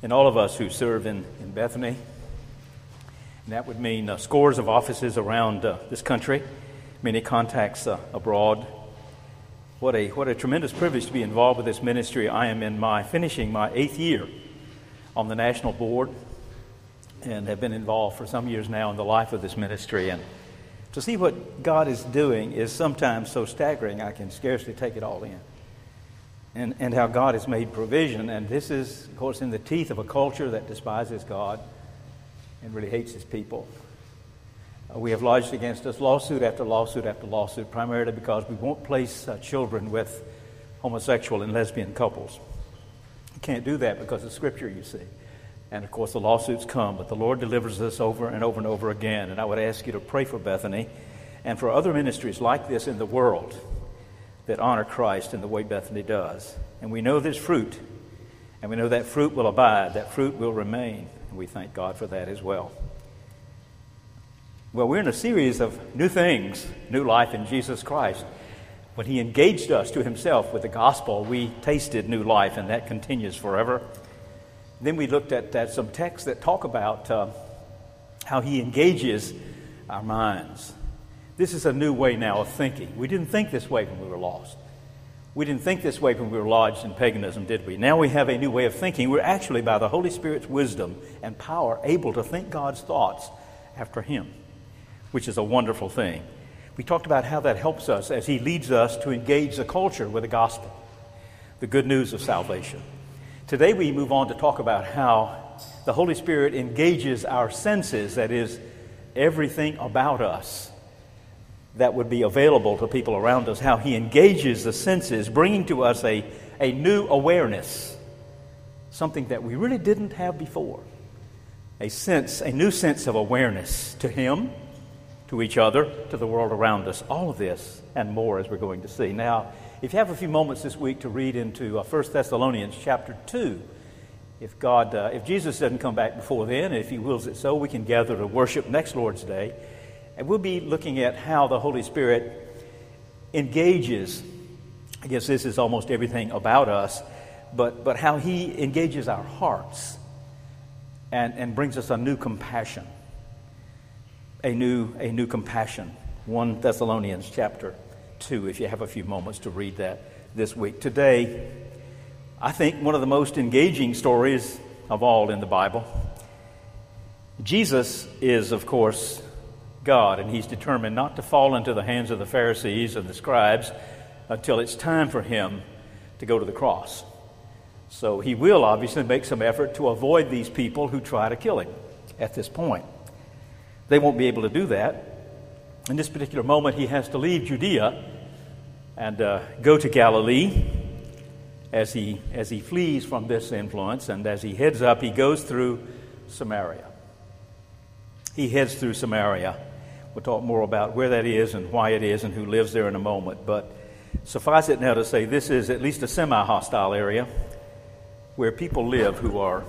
and all of us who serve in Bethany. And that would mean scores of offices around this country, many contacts abroad. What a tremendous privilege to be involved with this ministry. I am finishing my 8th year on the national board and have been involved for some years now in the life of this ministry. And to see what God is doing is sometimes so staggering I can scarcely take it all in. And how God has made provision. And this is, of course, in the teeth of a culture that despises God and really hates His people. We have lodged against us lawsuit after lawsuit after lawsuit, primarily because we won't place children with homosexual and lesbian couples. You can't do that because of Scripture, you see. And, of course, the lawsuits come, but the Lord delivers us over and over and over again. And I would ask you to pray for Bethany and for other ministries like this in the world that honor Christ in the way Bethany does. And we know there's fruit, and we know that fruit will abide, that fruit will remain, and we thank God for that as well. Well, we're in a series of new things, new life in Jesus Christ. When He engaged us to Himself with the gospel, we tasted new life, and that continues forever. Then we looked at some texts that talk about how He engages our minds. This is a new way now of thinking. We didn't think this way when we were lost. We didn't think this way when we were lodged in paganism, did we? Now we have a new way of thinking. We're actually, by the Holy Spirit's wisdom and power, able to think God's thoughts after Him, which is a wonderful thing. We talked about how that helps us as He leads us to engage the culture with the gospel, the good news of salvation. Today we move on to talk about how the Holy Spirit engages our senses, that is, everything about us that would be available to people around us, how He engages the senses, bringing to us a new awareness, something that we really didn't have before, a new sense of awareness to Him, to each other, to the world around us. All of this and more as we're going to see. Now, if you have a few moments this week to read into 1 Thessalonians chapter 2, if Jesus doesn't come back before then, if He wills it so, we can gather to worship next Lord's Day. And we'll be looking at how the Holy Spirit engages, I guess this is almost everything about us, but how He engages our hearts and brings us a new compassion. A new compassion. 1 Thessalonians chapter 2, if you have a few moments to read that this week. Today, I think one of the most engaging stories of all in the Bible. Jesus is, of course, God, and He's determined not to fall into the hands of the Pharisees and the scribes until it's time for Him to go to the cross. So He will obviously make some effort to avoid these people who try to kill Him at this point. They won't be able to do that. In this particular moment, He has to leave Judea and go to Galilee as he flees from this influence, and as he heads up, he goes through Samaria. He heads through Samaria. We'll talk more about where that is and why it is and who lives there in a moment. But suffice it now to say, this is at least a semi-hostile area where people live who are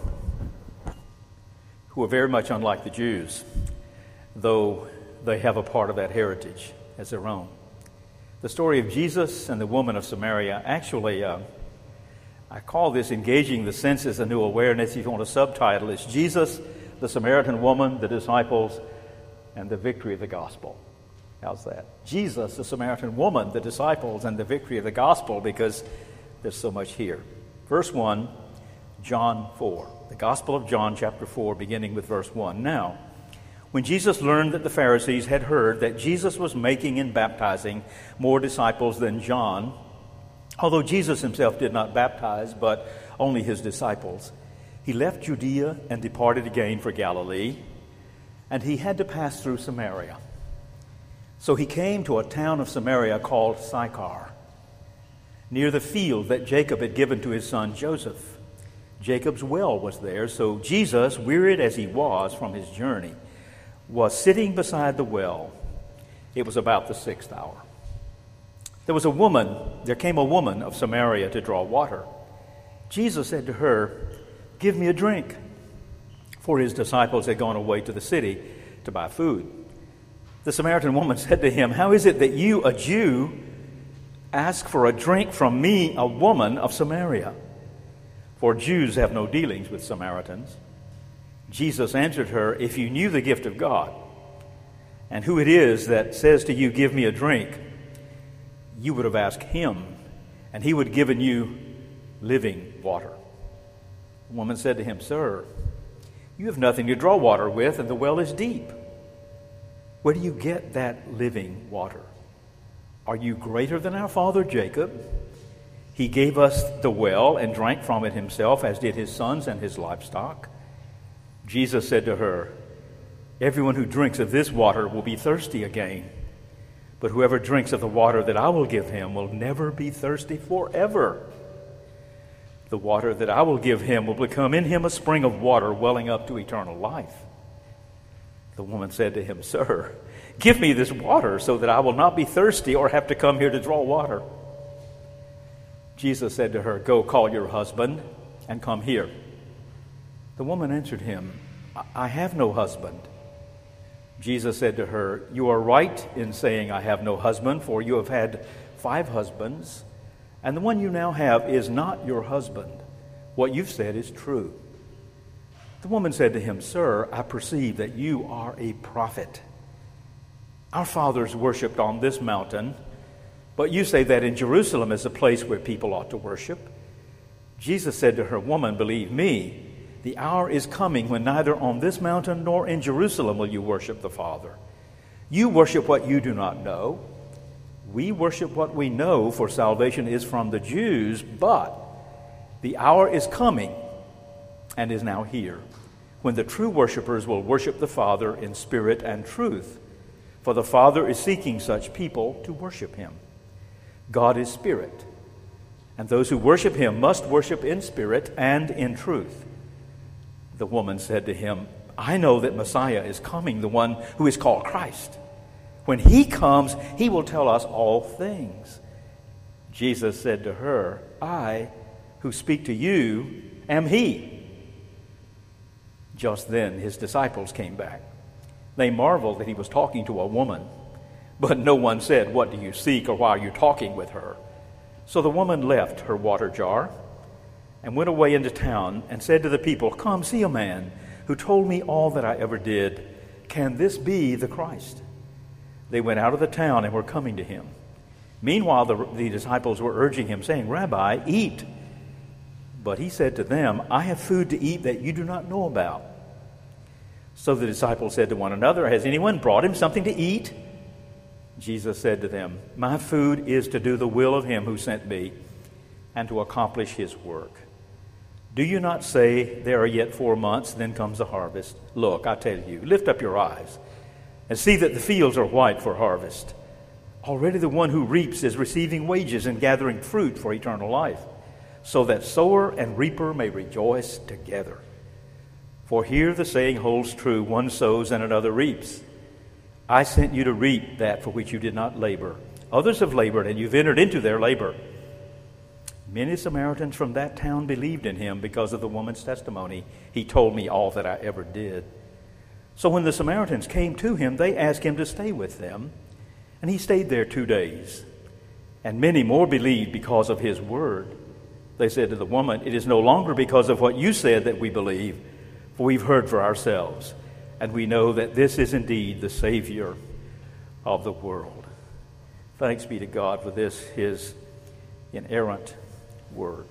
very much unlike the Jews, though they have a part of that heritage as their own. The story of Jesus and the woman of Samaria, actually, I call this Engaging the Senses, a New Awareness. If you want a subtitle, it's Jesus, the Samaritan woman, the disciples, and the victory of the gospel. How's that? Jesus, the Samaritan woman, the disciples, and the victory of the gospel, because there's so much here. Verse 1, John 4. The Gospel of John, chapter 4, beginning with verse 1. Now, when Jesus learned that the Pharisees had heard that Jesus was making and baptizing more disciples than John, although Jesus himself did not baptize, but only his disciples, he left Judea and departed again for Galilee, and he had to pass through Samaria. So he came to a town of Samaria called Sychar, near the field that Jacob had given to his son Joseph. Jacob's well was there, so Jesus, wearied as he was from his journey, was sitting beside the well. It was about the 6th hour. There came a woman of Samaria to draw water. Jesus said to her, "Give me a drink," for his disciples had gone away to the city to buy food. The Samaritan woman said to him, "How is it that you, a Jew, ask for a drink from me, a woman of Samaria? for Jews have no dealings with Samaritans. Jesus answered her, if you knew the gift of God, and who it is that says to you, give me a drink, you would have asked him, and he would have given you living water. The woman said to him, Sir, you have nothing to draw water with, and the well is deep. Where do you get that living water? Are you greater than our father Jacob? He gave us the well and drank from it himself, as did his sons and his livestock. Jesus said to her, everyone who drinks of this water will be thirsty again. But whoever drinks of the water that I will give him will never be thirsty forever. The water that I will give him will become in him a spring of water welling up to eternal life. The woman said to him, Sir, give me this water so that I will not be thirsty or have to come here to draw water. Jesus said to her, Go call your husband and come here. The woman answered him, I have no husband. Jesus said to her, You are right in saying I have no husband, for you have had 5 husbands, and the one you now have is not your husband. What you've said is true. The woman said to him, Sir, I perceive that you are a prophet. Our fathers worshipped on this mountain, but you say that in Jerusalem is a place where people ought to worship. Jesus said to her, Woman, believe me, the hour is coming when neither on this mountain nor in Jerusalem will you worship the Father. You worship what you do not know. We worship what we know, for salvation is from the Jews, but the hour is coming and is now here, when the true worshipers will worship the Father in spirit and truth, for the Father is seeking such people to worship him. God is spirit, and those who worship him must worship in spirit and in truth. The woman said to him, I know that Messiah is coming, the one who is called Christ. When he comes, he will tell us all things. Jesus said to her, I who speak to you am he. Just then his disciples came back. They marveled that he was talking to a woman. But no one said, What do you seek, or why are you talking with her? So the woman left her water jar and went away into town and said to the people, Come, see a man who told me all that I ever did. Can this be the Christ? They went out of the town and were coming to him. Meanwhile, the disciples were urging him, saying, Rabbi, eat. But he said to them, I have food to eat that you do not know about. So the disciples said to one another, Has anyone brought him something to eat? Jesus said to them, My food is to do the will of him who sent me and to accomplish his work. Do you not say, There are yet 4 months, then comes the harvest? Look, I tell you, lift up your eyes and see that the fields are white for harvest. Already the one who reaps is receiving wages and gathering fruit for eternal life, so that sower and reaper may rejoice together. For here the saying holds true, one sows and another reaps. I sent you to reap that for which you did not labor. Others have labored, and you've entered into their labor. Many Samaritans from that town believed in him because of the woman's testimony. He told me all that I ever did. So when the Samaritans came to him, they asked him to stay with them, and he stayed there 2 days. And many more believed because of his word. They said to the woman, It is no longer because of what you said that we believe, for we've heard for ourselves, and we know that this is indeed the Savior of the world. Thanks be to God for this, his inerrant word.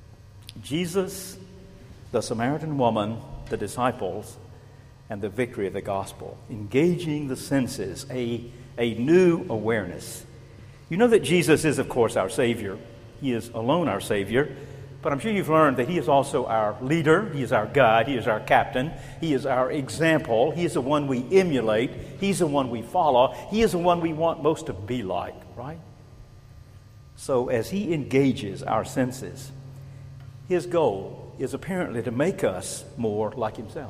Jesus, the Samaritan woman, the disciples, and the victory of the gospel, engaging the senses, a new awareness. You know that Jesus is, of course, our Savior. He is alone our Savior. But I'm sure you've learned that he is also our leader. He is our guide. He is our captain. He is our example. He is the one we emulate. He's the one we follow. He is the one we want most to be like, right? So as he engages our senses, his goal is apparently to make us more like himself,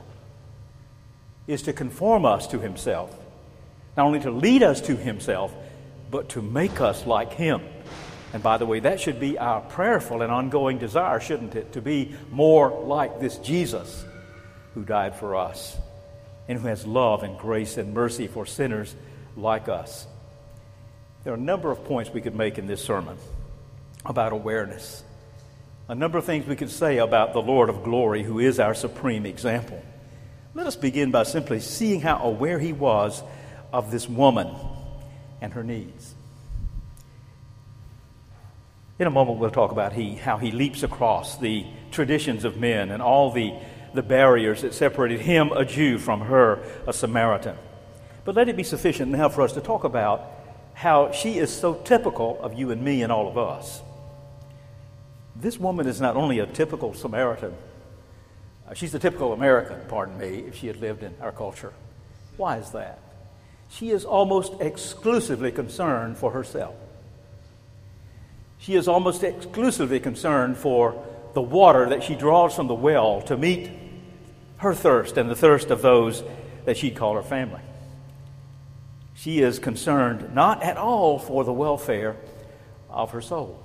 is to conform us to himself, not only to lead us to himself, but to make us like him. And by the way, that should be our prayerful and ongoing desire, shouldn't it? To be more like this Jesus who died for us and who has love and grace and mercy for sinners like us. There are a number of points we could make in this sermon about awareness. a number of things we could say about the Lord of glory, who is our supreme example. Let us begin by simply seeing how aware he was of this woman and her needs. In a moment, we'll talk about how he leaps across the traditions of men and all the barriers that separated him, a Jew, from her, a Samaritan. But let it be sufficient now for us to talk about how she is so typical of you and me and all of us. This woman is not only a typical Samaritan, she's a typical American, pardon me, if she had lived in our culture. Why is that? She is almost exclusively concerned for herself. She is almost exclusively concerned for the water that she draws from the well to meet her thirst and the thirst of those that she'd call her family. She is concerned not at all for the welfare of her soul.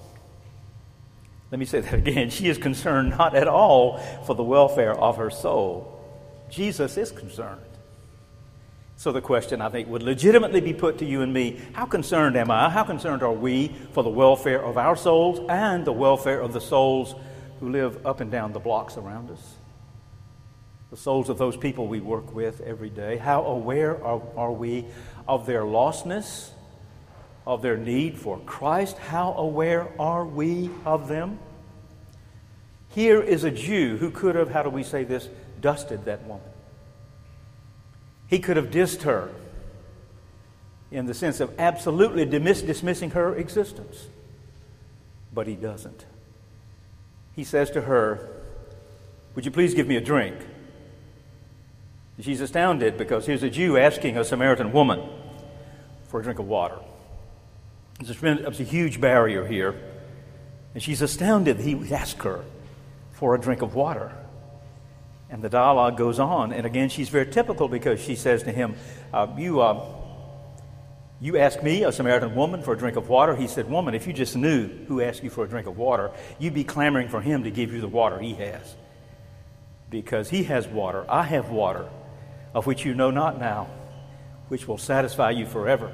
Let me say that again. She is concerned not at all for the welfare of her soul. Jesus is concerned. So the question, I think, would legitimately be put to you and me: how concerned am I? How concerned are we for the welfare of our souls and the welfare of the souls who live up and down the blocks around us? The souls of those people we work with every day. How aware are we of their lostness, of their need for Christ? How aware are we of them? Here is a Jew who could have, how do we say this, dusted that woman. He could have dissed her in the sense of absolutely dismissing her existence. But he doesn't. He says to her, "Would you please give me a drink?" She's astounded because here's a Jew asking a Samaritan woman for a drink of water. There's a huge barrier here. And she's astounded that he would ask her for a drink of water. And the dialogue goes on. And again, she's very typical because she says to him, you ask me, a Samaritan woman, for a drink of water. He said, "Woman, if you just knew who asked you for a drink of water, you'd be clamoring for him to give you the water he has. Because he has water, I have water, of which you know not now, which will satisfy you forever."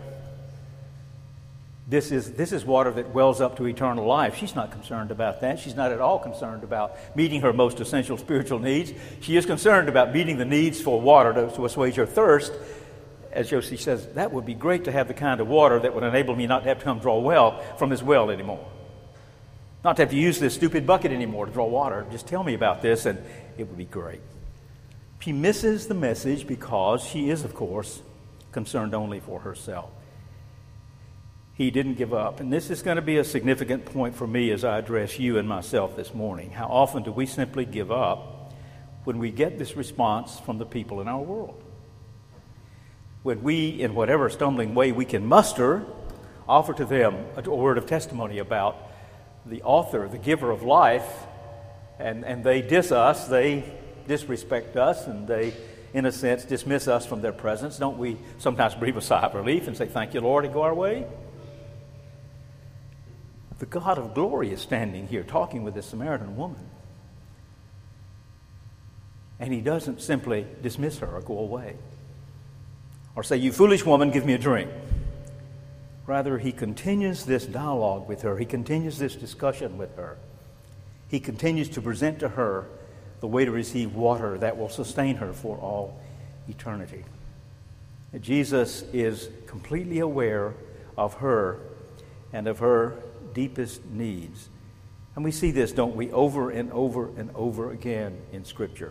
This is water that wells up to eternal life. She's not concerned about that. She's not at all concerned about meeting her most essential spiritual needs. She is concerned about meeting the needs for water to assuage her thirst. As Josie says, that would be great to have the kind of water that would enable me not to have to come draw from this well anymore. Not to have to use this stupid bucket anymore to draw water. Just tell me about this and it would be great. She misses the message because she is, of course, concerned only for herself. He didn't give up. And this is going to be a significant point for me as I address you and myself this morning. How often do we simply give up when we get this response from the people in our world? When we, in whatever stumbling way we can muster, offer to them a word of testimony about the author, the giver of life, and they diss us, they disrespect us, and they, in a sense, dismiss us from their presence. Don't we sometimes breathe a sigh of relief and say, "Thank you, Lord," and go our way? The God of glory is standing here talking with this Samaritan woman. And he doesn't simply dismiss her or go away or say, "You foolish woman, give me a drink." Rather, he continues this dialogue with her. He continues this discussion with her. He continues to present to her the way to receive water that will sustain her for all eternity. Jesus is completely aware of her and of her deepest needs. And we see this, don't we, over and over and over again in Scripture.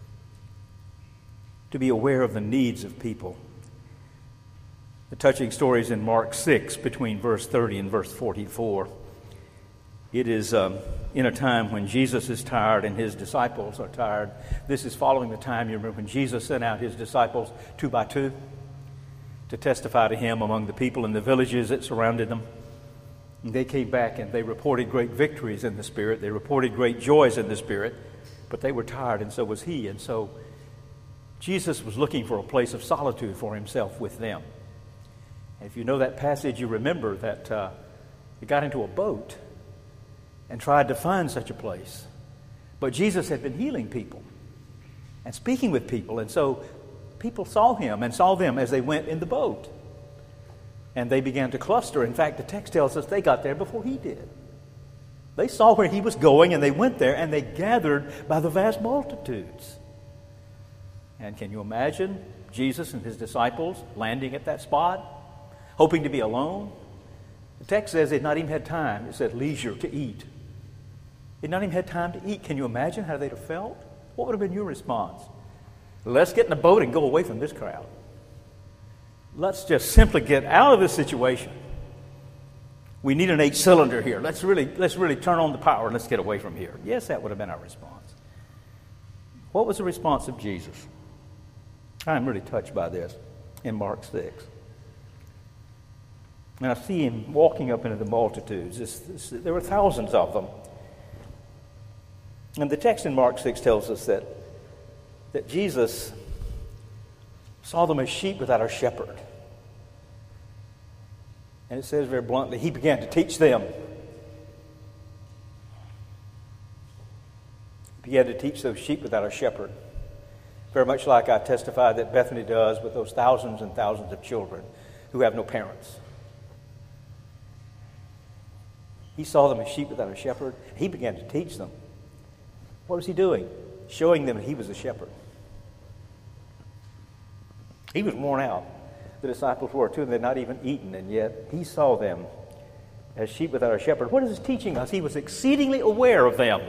To be aware of the needs of people. The touching stories in Mark 6 between verse 30 and verse 44. It is in a time when Jesus is tired and his disciples are tired. This is following the time, you remember, when Jesus sent out his disciples 2 by 2 to testify to him among the people in the villages that surrounded them. And they came back and they reported great victories in the Spirit. They reported great joys in the Spirit, but they were tired, and so was he. And so Jesus was looking for a place of solitude for himself with them. And if you know that passage, you remember that he got into a boat and tried to find such a place. But Jesus had been healing people and speaking with people, and so people saw him and saw them as they went in the boat. And they began to cluster. In fact, the text tells us they got there before he did. They saw where he was going, and they went there, and they gathered by the vast multitudes. And can you imagine Jesus and his disciples landing at that spot, hoping to be alone? The text says they'd not even had time. It said leisure to eat. They'd not even had time to eat. Can you imagine how they'd have felt? What would have been your response? Let's get in a boat and go away from this crowd. Let's just simply get out of this situation. We need an 8-cylinder here. Let's really turn on the power and let's get away from here. Yes, that would have been our response. What was the response of Jesus? I'm really touched by this in Mark 6. And I see him walking up into the multitudes. There were thousands of them. And the text in Mark 6 tells us that Jesus saw them as sheep without a shepherd. And it says very bluntly, he began to teach them. He began to teach those sheep without a shepherd. Very much like I testified that Bethany does with those thousands and thousands of children who have no parents. He saw them as sheep without a shepherd. He began to teach them. What was he doing? Showing them that he was a shepherd. He was worn out. The disciples were too, and they'd not even eaten, and yet he saw them as sheep without a shepherd. What is this teaching us? He was exceedingly aware of them.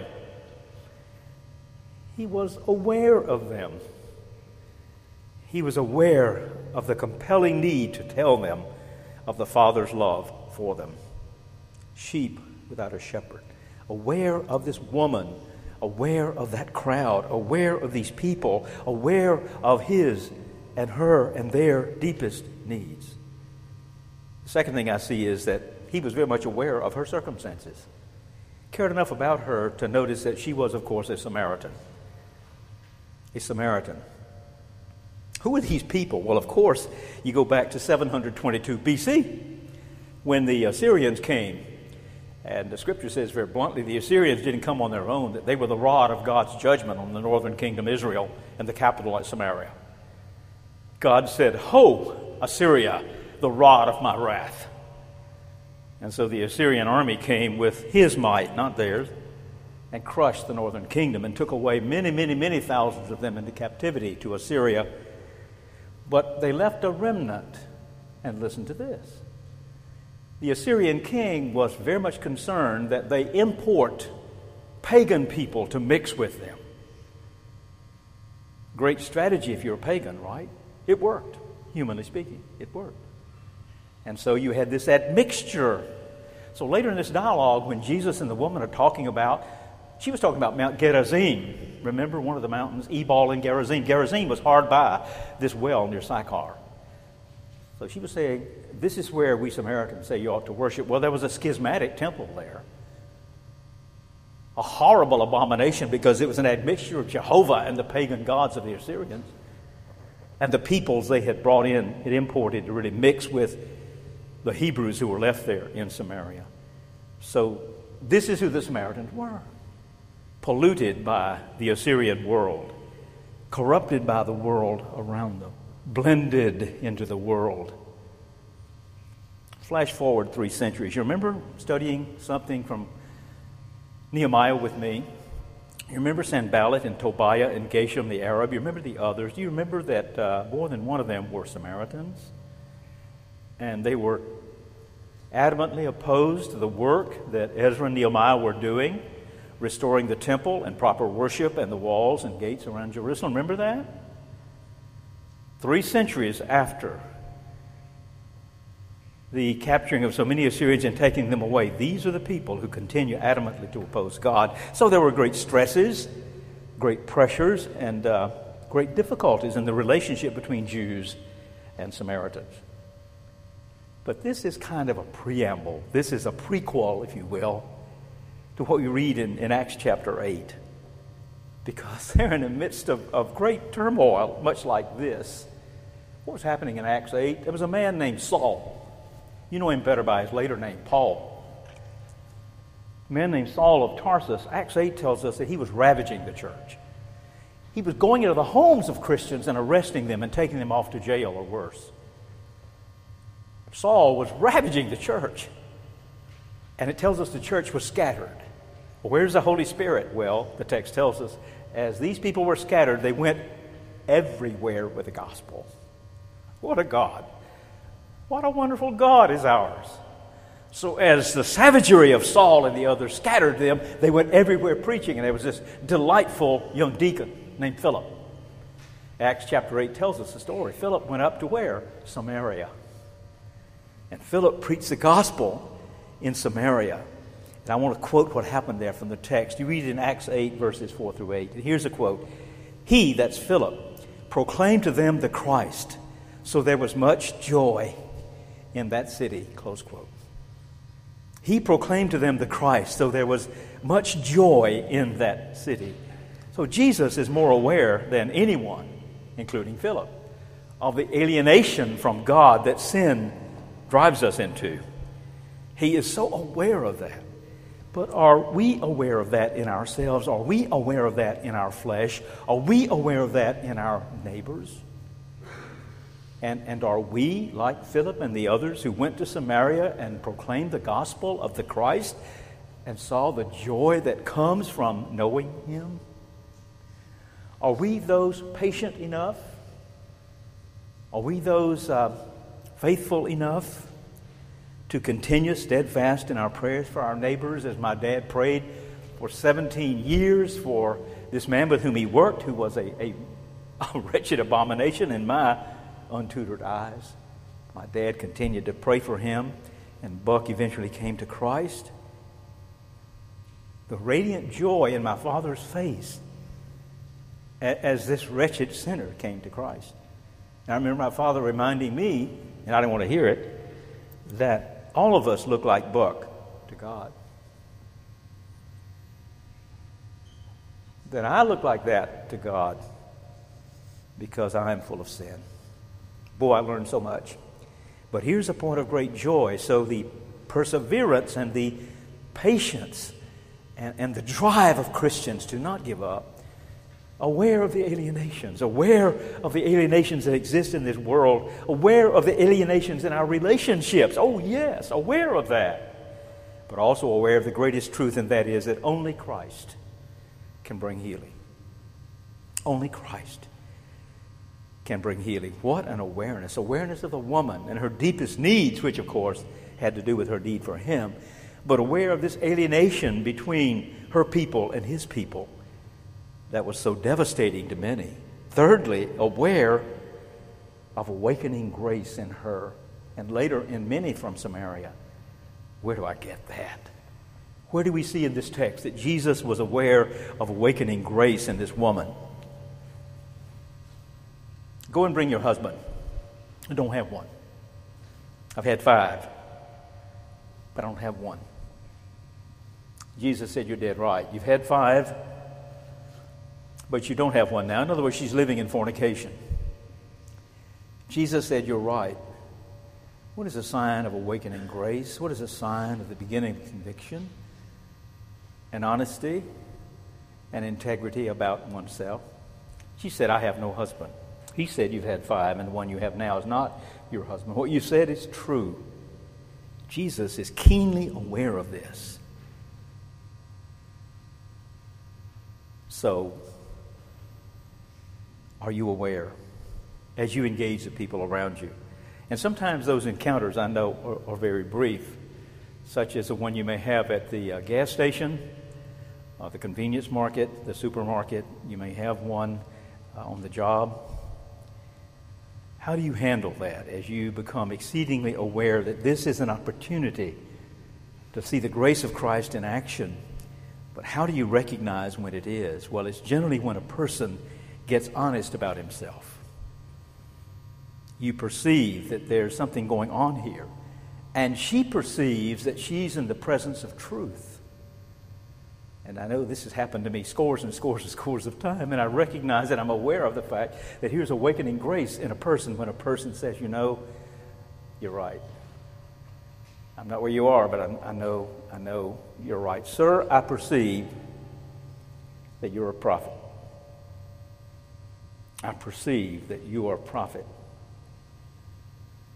He was aware of them. He was aware of the compelling need to tell them of the Father's love for them. Sheep without a shepherd. Aware of this woman, aware of that crowd, aware of these people, aware of his and her and their deepest needs. The second thing I see is that he was very much aware of her circumstances. Cared enough about her to notice that she was, of course, a Samaritan. A Samaritan. Who were these people? Well, of course, you go back to 722 BC when the Assyrians came. And the scripture says very bluntly, the Assyrians didn't come on their own, that they were the rod of God's judgment on the northern kingdom, Israel, and the capital at Samaria. God said, "Ho, Assyria, the rod of my wrath." And so the Assyrian army came with his might, not theirs, and crushed the northern kingdom and took away many, many, many thousands of them into captivity to Assyria. But they left a remnant. And listen to this. The Assyrian king was very much concerned that they import pagan people to mix with them. Great strategy if you're a pagan, right? It worked. Humanly speaking, it worked. And so you had this admixture. So later in this dialogue, when Jesus and the woman are talking about, she was talking about Mount Gerizim. Remember one of the mountains, Ebal and Gerizim. Gerizim was hard by this well near Sychar. So she was saying, this is where we Samaritans say you ought to worship. Well, there was a schismatic temple there. A horrible abomination because it was an admixture of Jehovah and the pagan gods of the Assyrians. And the peoples they had brought in, it imported to really mix with the Hebrews who were left there in Samaria. So this is who the Samaritans were. Polluted by the Assyrian world. Corrupted by the world around them. Blended into the world. Flash forward 3 centuries. You remember studying something from Nehemiah with me? You remember Sanballat and Tobiah and Geshem the Arab? You remember the others? Do you remember that more than one of them were Samaritans? And they were adamantly opposed to the work that Ezra and Nehemiah were doing, restoring the temple and proper worship and the walls and gates around Jerusalem. Remember that? 3 centuries after the capturing of so many Assyrians and taking them away, these are the people who continue adamantly to oppose God. So there were great stresses, great pressures, and great difficulties in the relationship between Jews and Samaritans. But this is kind of a preamble. This is a prequel, if you will, to what we read in Acts chapter 8. Because they're in the midst of great turmoil, much like this. What was happening in Acts 8? There was a man named Saul. You know him better by his later name, Paul. A man named Saul of Tarsus. Acts 8 tells us that he was ravaging the church. He was going into the homes of Christians and arresting them and taking them off to jail or worse. Saul was ravaging the church. And it tells us the church was scattered. Well, where's the Holy Spirit? Well, the text tells us, as these people were scattered, they went everywhere with the gospel. What a God. What a wonderful God is ours. So as the savagery of Saul and the others scattered them, they went everywhere preaching, and there was this delightful young deacon named Philip. Acts chapter 8 tells us the story. Philip went up to where? Samaria. And Philip preached the gospel in Samaria. And I want to quote what happened there from the text. You read it in Acts 8, verses 4 through 8. And here's a quote. He, that's Philip, proclaimed to them the Christ, so there was much joy in that city. Close quote. He proclaimed to them the Christ, so there was much joy in that city. So Jesus is more aware than anyone, including Philip, of the alienation from God that sin drives us into. He is so aware of that. But are we aware of that in ourselves? Are we aware of that in our flesh? Are we aware of that in our neighbors? And are we, like Philip and the others who went to Samaria and proclaimed the gospel of the Christ and saw the joy that comes from knowing Him? Are we those patient enough? Are we those faithful enough to continue steadfast in our prayers for our neighbors, as my dad prayed for 17 years for this man with whom he worked, who was a wretched abomination in my untutored eyes? My dad continued to pray for him, and Buck eventually came to Christ. The radiant joy in my father's face as this wretched sinner came to Christ. And I remember my father reminding me, and I didn't want to hear it, that all of us look like Buck to God. That I look like that to God because I am full of sin. Boy, I learned so much. But here's a point of great joy. So the perseverance and the patience and the drive of Christians to not give up, aware of the alienations that exist in this world, aware of the alienations in our relationships. Oh, yes, aware of that. But also aware of the greatest truth, and that is that only Christ can bring healing. Only Christ can bring healing. What an awareness. Awareness of the woman and her deepest needs, which, of course, had to do with her need for Him. But aware of this alienation between her people and His people that was so devastating to many. Thirdly, aware of awakening grace in her, and later in many from Samaria. Where do I get that? Where do we see in this text that Jesus was aware of awakening grace in this woman? Go and bring your husband. I don't have one. I've had 5, but I don't have one. Jesus said, you're dead right. You've had 5, but you don't have one now. In other words, she's living in fornication. Jesus said, you're right. What is a sign of awakening grace? What is a sign of the beginning of conviction and honesty and integrity about oneself? She said, I have no husband. He said, you've had 5, and the one you have now is not your husband. What you said is true. Jesus is keenly aware of this. So, are you aware as you engage the people around you? And sometimes those encounters, I know, are very brief, such as the one you may have at the gas station, the convenience market, the supermarket. You may have one on the job. How do you handle that as you become exceedingly aware that this is an opportunity to see the grace of Christ in action? But how do you recognize when it is? Well, it's generally when a person gets honest about himself. You perceive that there's something going on here, and she perceives that she's in the presence of truth. And I know this has happened to me scores and scores and scores of times, and I recognize that I'm aware of the fact that here's awakening grace in a person when a person says, you know, you're right. I'm not where you are, but I know you're right. Sir, I perceive that you're a prophet. I perceive that you are a prophet.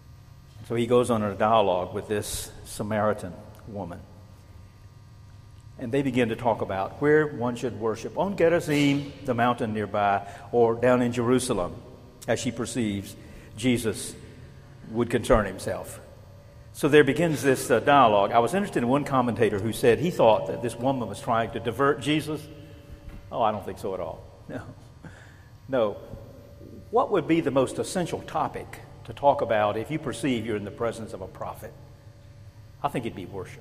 So he goes on a dialogue with this Samaritan woman. And they begin to talk about where one should worship, on Gerizim, the mountain nearby, or down in Jerusalem, as she perceives Jesus would concern himself. So there begins this dialogue. I was interested in one commentator who said he thought that this woman was trying to divert Jesus. Oh, I don't think so at all. No. What would be the most essential topic to talk about if you perceive you're in the presence of a prophet? I think it'd be worship.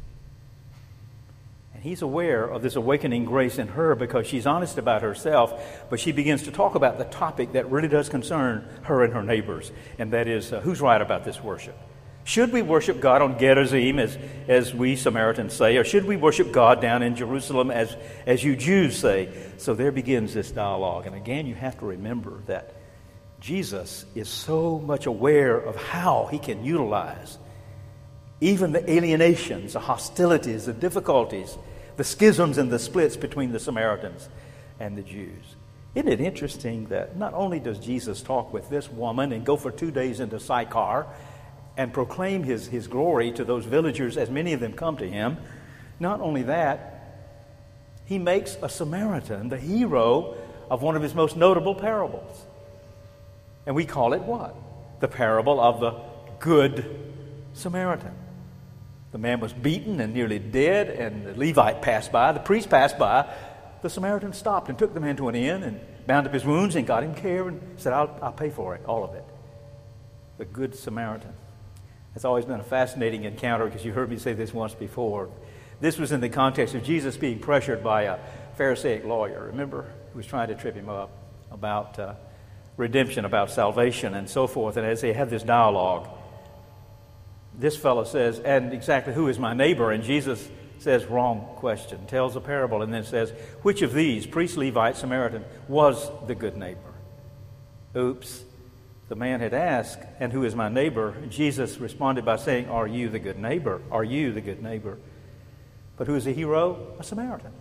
And he's aware of this awakening grace in her because she's honest about herself, but she begins to talk about the topic that really does concern her and her neighbors, and that is, who's right about this worship? Should we worship God on Gerizim, as we Samaritans say, or should we worship God down in Jerusalem, as you Jews say? So there begins this dialogue. And again, you have to remember that Jesus is so much aware of how he can utilize even the alienations, the hostilities, the difficulties, the schisms and the splits between the Samaritans and the Jews. Isn't it interesting that not only does Jesus talk with this woman and go for 2 days into Sychar and proclaim his glory to those villagers as many of them come to him, not only that, he makes a Samaritan the hero of one of his most notable parables. And we call it what? The parable of the Good Samaritan. The man was beaten and nearly dead, and the Levite passed by, the priest passed by. The Samaritan stopped and took the man to an inn and bound up his wounds and got him care and said, I'll pay for it, all of it. The Good Samaritan. It's always been a fascinating encounter because you heard me say this once before. This was in the context of Jesus being pressured by a Pharisaic lawyer, remember? Who was trying to trip him up about redemption, about salvation, and so forth. And as they have this dialogue, this fellow says, and exactly who is my neighbor? And Jesus says, wrong question, tells a parable, and then says, which of these, priest, Levite, Samaritan, was the good neighbor? Oops. The man had asked, and who is my neighbor? Jesus responded by saying, are you the good neighbor? Are you the good neighbor? But who is the hero? A Samaritan.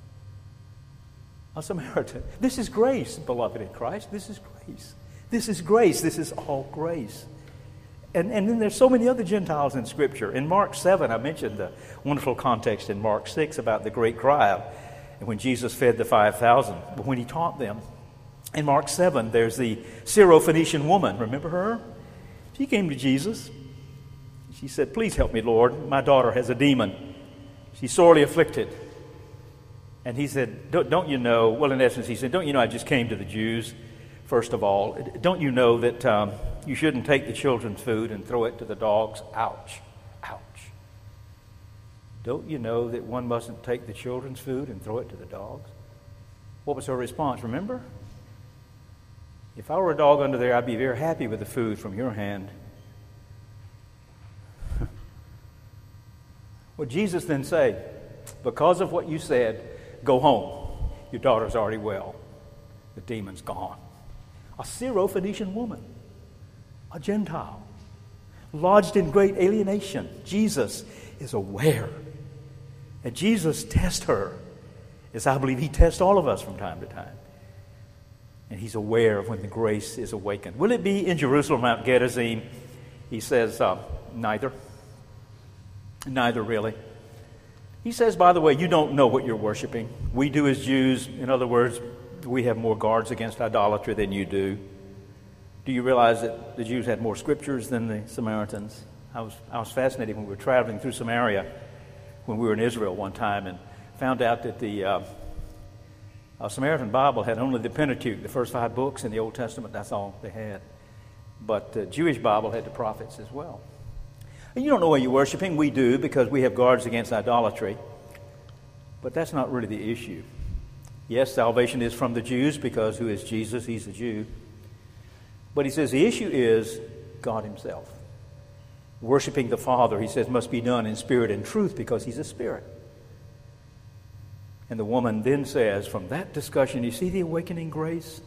A Samaritan. This is grace, beloved in Christ. This is grace. This is grace. This is all grace. And then there's so many other Gentiles in Scripture. In Mark 7, I mentioned the wonderful context in Mark 6 about the great crowd and when Jesus fed the 5,000. But when he taught them, in Mark 7, there's the Syrophoenician woman. Remember her? She came to Jesus. She said, please help me, Lord. My daughter has a demon. She's sorely afflicted. And he said, don't you know, well, in essence, he said, don't you know I just came to the Jews, first of all. Don't you know that you shouldn't take the children's food and throw it to the dogs? Ouch. Ouch. Don't you know that one mustn't take the children's food and throw it to the dogs? What was her response? Remember? If I were a dog under there, I'd be very happy with the food from your hand. Well, Jesus then said, because of what you said, go home. Your daughter's already well. The demon's gone. A Syrophoenician woman, a Gentile, lodged in great alienation. Jesus is aware. And Jesus tests her, as I believe he tests all of us from time to time. And he's aware of when the grace is awakened. Will it be in Jerusalem, Mount Gerizim? He says, neither. Neither, really. He says, by the way, you don't know what you're worshiping. We do as Jews. In other words, we have more guards against idolatry than you do. Do you realize that the Jews had more scriptures than the Samaritans? I was fascinated when we were traveling through Samaria when we were in Israel one time and found out that the Samaritan Bible had only the Pentateuch, the first 5 books in the Old Testament. That's all they had. But the Jewish Bible had the prophets as well. And you don't know what you're worshiping. We do, because we have guards against idolatry. But that's not really the issue. Yes, salvation is from the Jews, because who is Jesus? He's a Jew. But he says the issue is God himself. Worshiping the Father, he says, must be done in spirit and truth, because he's a spirit. And the woman then says, from that discussion, you see the awakening grace?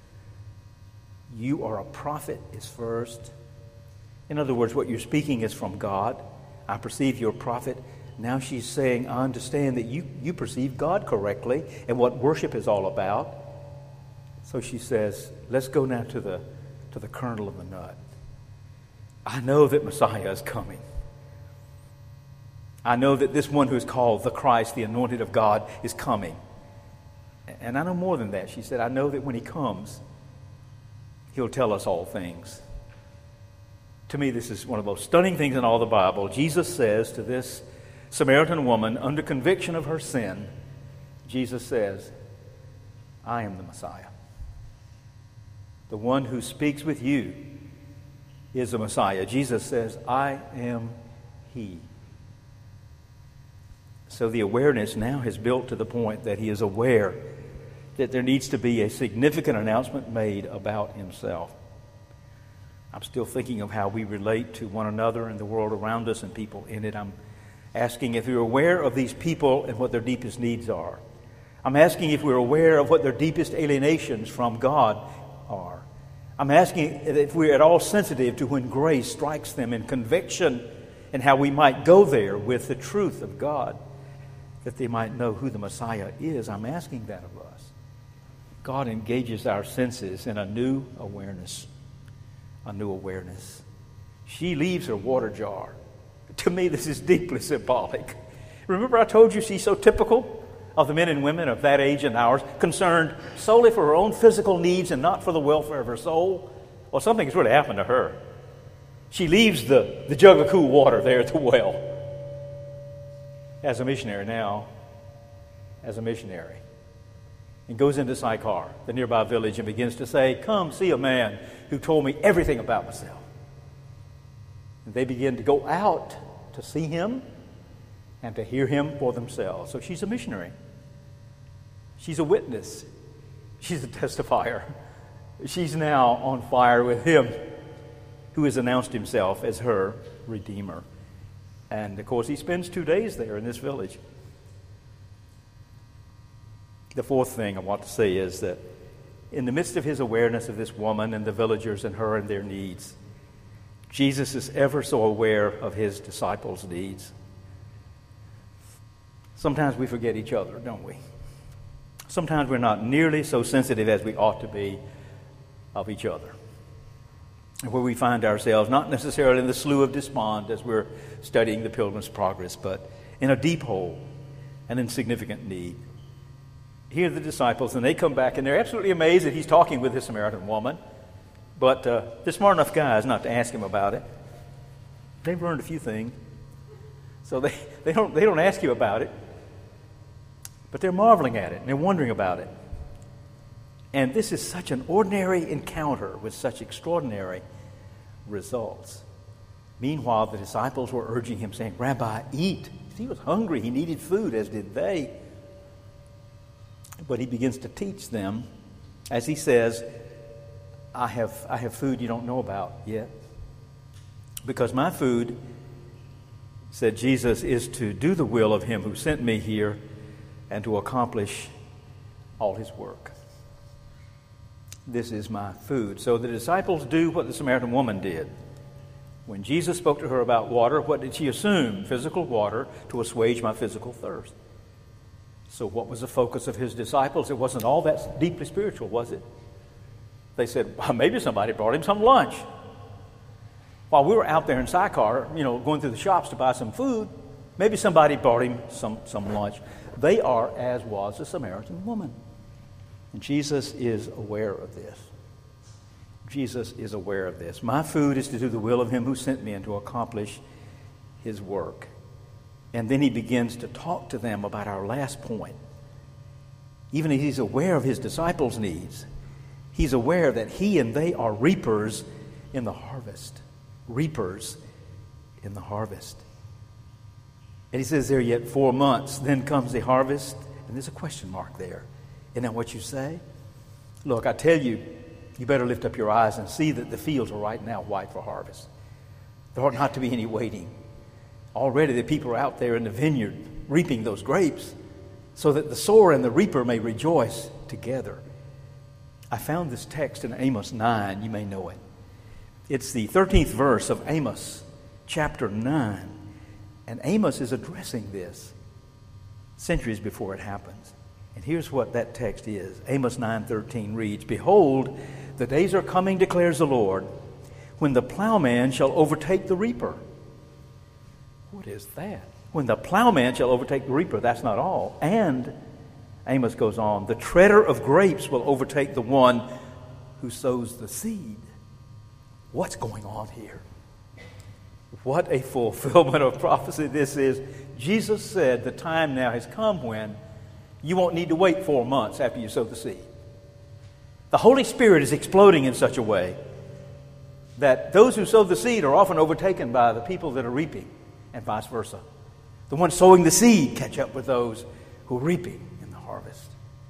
You are a prophet is first. In other words, what you're speaking is from God. I perceive you're a prophet. Now she's saying, I understand that you perceive God correctly and what worship is all about. So she says, let's go now to the kernel of the nut. I know that Messiah is coming. I know that this one who is called the Christ, the anointed of God, is coming. And I know more than that. She said, I know that when he comes, he'll tell us all things. To me, this is one of the most stunning things in all the Bible. Jesus says to this Samaritan woman, under conviction of her sin, Jesus says, I am the Messiah. The one who speaks with you is the Messiah. Jesus says, I am he. So the awareness now has built to the point that he is aware that there needs to be a significant announcement made about himself. I'm still thinking of how we relate to one another and the world around us and people in it. I'm asking if we're aware of these people and what their deepest needs are. I'm asking if we're aware of what their deepest alienations from God are. I'm asking if we're at all sensitive to when grace strikes them in conviction and how we might go there with the truth of God, that they might know who the Messiah is. I'm asking that of us. God engages our senses in a new awareness. A new awareness. She leaves her water jar. To me, this is deeply symbolic. Remember I told you she's so typical of the men and women of that age and ours, concerned solely for her own physical needs and not for the welfare of her soul? Well, something has really happened to her. She leaves the jug of cool water there at the well. As a missionary now, and goes into Sychar, the nearby village, and begins to say, come see a man who told me everything about myself. And they begin to go out to see him and to hear him for themselves. So she's a missionary. She's a witness. She's a testifier. She's now on fire with him who has announced himself as her Redeemer. And, of course, he spends 2 days there in this village. The fourth thing I want to say is that in the midst of his awareness of this woman and the villagers and her and their needs, Jesus is ever so aware of his disciples' needs. Sometimes we forget each other, don't we? Sometimes we're not nearly so sensitive as we ought to be of each other. And where we find ourselves, not necessarily in the slough of despond as we're studying the Pilgrim's Progress, but in a deep hole and in significant need. Here are the disciples, and they come back, and they're absolutely amazed that he's talking with this Samaritan woman. But they're smart enough guys not to ask him about it. They've learned a few things. So they don't ask you about it. But they're marveling at it, and they're wondering about it. And this is such an ordinary encounter with such extraordinary results. Meanwhile, the disciples were urging him, saying, Rabbi, eat. He was hungry. He needed food, as did they. But he begins to teach them, as he says, I have food you don't know about yet. Because my food, said Jesus, is to do the will of him who sent me here and to accomplish all his work. This is my food. So the disciples do what the Samaritan woman did. When Jesus spoke to her about water, what did she assume? Physical water to assuage my physical thirst. So what was the focus of his disciples? It wasn't all that deeply spiritual, was it? They said, well, maybe somebody brought him some lunch. While we were out there in Sychar, going through the shops to buy some food, maybe somebody brought him some lunch. They are as was the Samaritan woman. And Jesus is aware of this. Jesus is aware of this. My food is to do the will of him who sent me and to accomplish his work. And then he begins to talk to them about our last point. Even if he's aware of his disciples' needs, he's aware that he and they are reapers in the harvest. Reapers in the harvest. And he says there, yet 4 months, then comes the harvest. And there's a question mark there. Isn't that what you say? Look, I tell you, you better lift up your eyes and see that the fields are right now white for harvest. There ought not to be any waiting. Already the people are out there in the vineyard reaping those grapes so that the sower and the reaper may rejoice together. I found this text in Amos 9. You may know it. It's the 13th verse of Amos chapter 9. And Amos is addressing this centuries before it happens. And here's what that text is. Amos 9:13 reads, Behold, the days are coming, declares the Lord, when the plowman shall overtake the reaper. What is that? when the plowman shall overtake the reaper. That's not all. And Amos goes on, the treader of grapes will overtake the one who sows the seed. What's going on here? What a fulfillment of prophecy this is. Jesus said the time now has come when you won't need to wait 4 months after you sow the seed. The Holy Spirit is exploding in such a way that those who sow the seed are often overtaken by the people that are reaping, and vice versa. The ones sowing the seed catch up with those who are reaping in the harvest.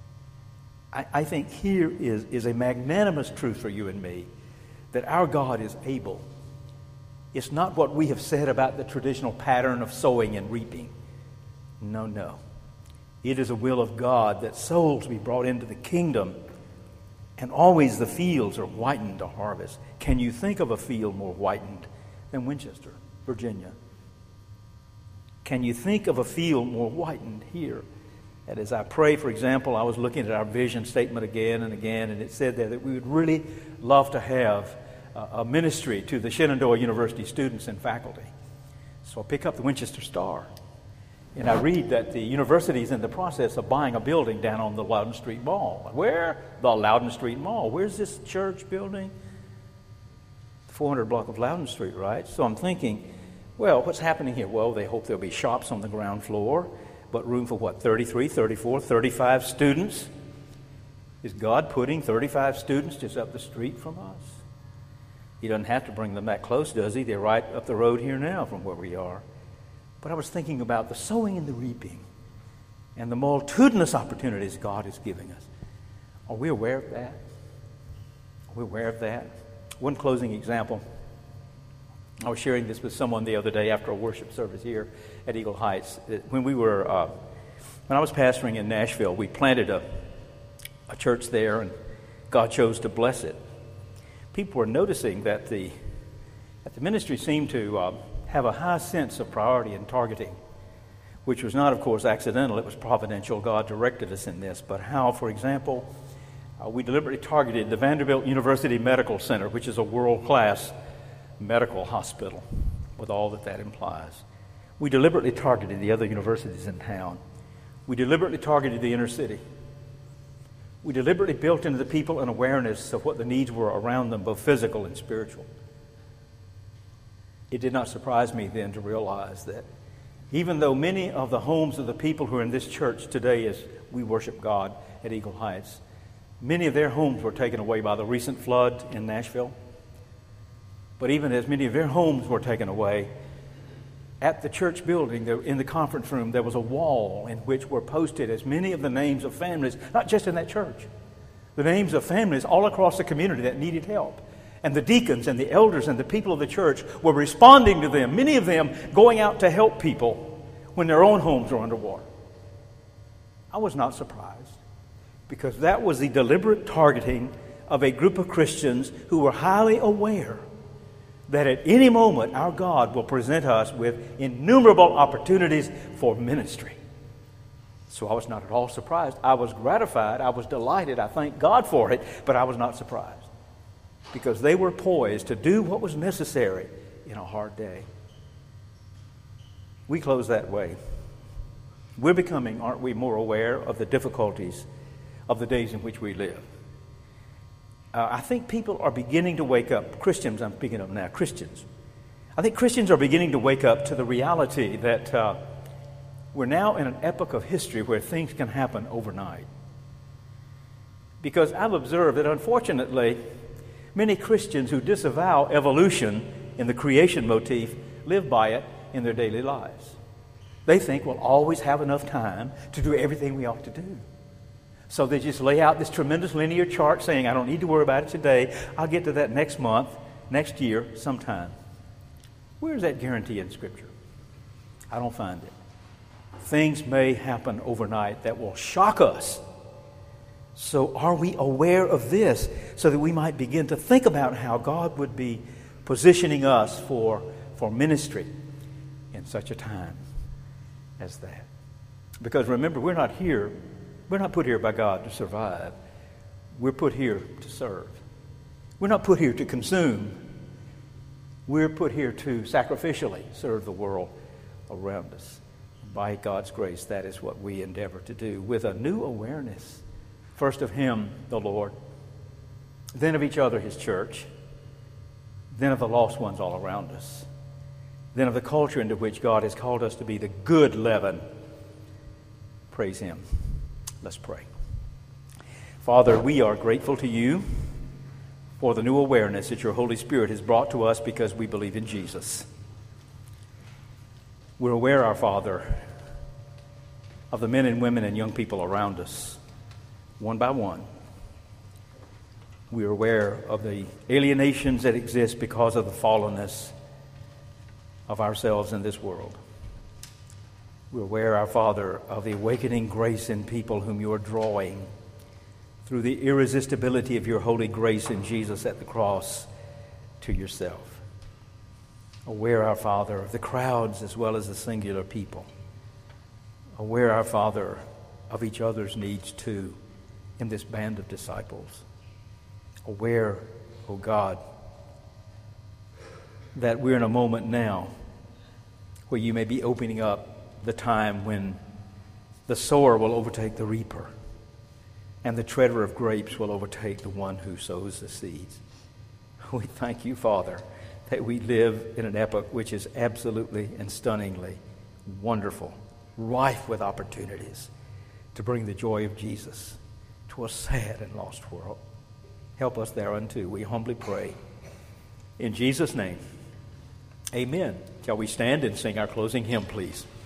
I think here is a magnanimous truth for you and me, that our God is able. It's not what we have said about the traditional pattern of sowing and reaping. No. It is a will of God that souls be brought into the kingdom, and always the fields are whitened to harvest. Can you think of a field more whitened than Winchester, Virginia? Can you think of a field more whitened here? And as I pray, for example, I was looking at our vision statement again and again, and it said there that we would really love to have a ministry to the Shenandoah University students and faculty. So I pick up the Winchester Star, and I read that the university is in the process of buying a building down on the Loudon Street Mall. Where? The Loudon Street Mall. Where's this church building? 400 block of Loudon Street, right? So I'm thinking, well, what's happening here? Well, they hope there'll be shops on the ground floor, but room for what, 33, 34, 35 students? Is God putting 35 students just up the street from us? He doesn't have to bring them that close, does he? They're right up the road here now from where we are. But I was thinking about the sowing and the reaping and the multitudinous opportunities God is giving us. Are we aware of that? Are we aware of that? One closing example. I was sharing this with someone the other day after a worship service here at Eagle Heights. When I was pastoring in Nashville, we planted a church there, and God chose to bless it. People were noticing that the ministry seemed to have a high sense of priority and targeting, which was not, of course, accidental. It was providential. God directed us in this. But how, for example, we deliberately targeted the Vanderbilt University Medical Center, which is a world-class medical hospital, with all that implies. We deliberately targeted the other universities in town. We deliberately targeted the inner city. We deliberately built into the people an awareness of what the needs were around them, both physical and spiritual. It did not surprise me then to realize that even though many of the homes of the people who are in this church today as we worship God at Eagle Heights, many of their homes were taken away by the recent flood in Nashville. But even as many of their homes were taken away, at the church building, in the conference room, there was a wall in which were posted as many of the names of families, not just in that church, the names of families all across the community that needed help. And the deacons and the elders and the people of the church were responding to them, many of them going out to help people when their own homes were underwater. I was not surprised, because that was the deliberate targeting of a group of Christians who were highly aware that at any moment our God will present us with innumerable opportunities for ministry. So I was not at all surprised. I was gratified. I was delighted. I thank God for it, but I was not surprised, because they were poised to do what was necessary in a hard day. We close that way. We're becoming, aren't we, more aware of the difficulties of the days in which we live. I think people are beginning to wake up. Christians, I'm picking up now, Christians. I think Christians are beginning to wake up to the reality that we're now in an epoch of history where things can happen overnight. Because I've observed that, unfortunately, many Christians who disavow evolution in the creation motif live by it in their daily lives. They think we'll always have enough time to do everything we ought to do. So they just lay out this tremendous linear chart saying, I don't need to worry about it today. I'll get to that next month, next year, sometime. Where is that guarantee in Scripture? I don't find it. Things may happen overnight that will shock us. So are we aware of this so that we might begin to think about how God would be positioning us for ministry in such a time as that? Because remember, we're not put here by God to survive. We're put here to serve. We're not put here to consume. We're put here to sacrificially serve the world around us. by God's grace, that is what we endeavor to do, with a new awareness, first of Him, the Lord, then of each other, His church, then of the lost ones all around us, then of the culture into which God has called us to be the good leaven. Praise Him. Let's pray. Father, we are grateful to You for the new awareness that Your Holy Spirit has brought to us because we believe in Jesus. We're aware, our Father, of the men and women and young people around us, one by one. We're aware of the alienations that exist because of the fallenness of ourselves in this world. We're aware, our Father, of the awakening grace in people whom You are drawing through the irresistibility of Your holy grace in Jesus at the cross to Yourself. Aware, our Father, of the crowds as well as the singular people. Aware, our Father, of each other's needs too in this band of disciples. Aware, O God, that we're in a moment now where You may be opening up the time when the sower will overtake the reaper and the treader of grapes will overtake the one who sows the seeds. We thank You, Father, that we live in an epoch which is absolutely and stunningly wonderful, rife with opportunities to bring the joy of Jesus to a sad and lost world. Help us thereunto, we humbly pray. In Jesus' name, amen. Shall we stand and sing our closing hymn, please?